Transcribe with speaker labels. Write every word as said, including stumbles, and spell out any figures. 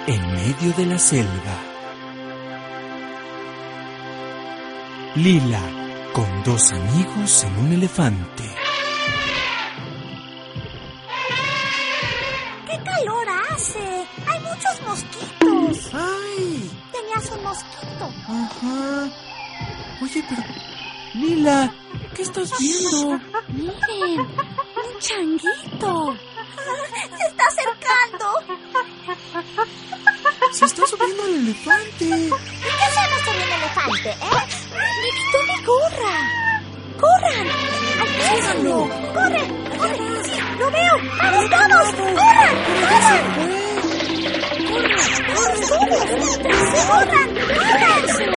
Speaker 1: en medio de la selva. Lila con dos amigos en un elefante.
Speaker 2: ¡Qué calor hace! ¡Hay muchos mosquitos!
Speaker 3: ¡Ay!
Speaker 2: Tenías un mosquito.
Speaker 3: Ajá. Oye, pero... Lila, ¿qué estás viendo?
Speaker 2: Miren, un changuito. Se está acercando.
Speaker 3: Se está subiendo al elefante.
Speaker 2: ¿Y qué hacemos con el elefante, eh? ¡Me quitó mi gorra! ¡Corran! ¡Alcánzalo! ¡Corre! ¡Corre! ¡Sí, lo veo! ¡Vamos todos! ¡Corran! ¡Corran! ¡Corran! ¡Corran! ¡Corran! ¡Corran!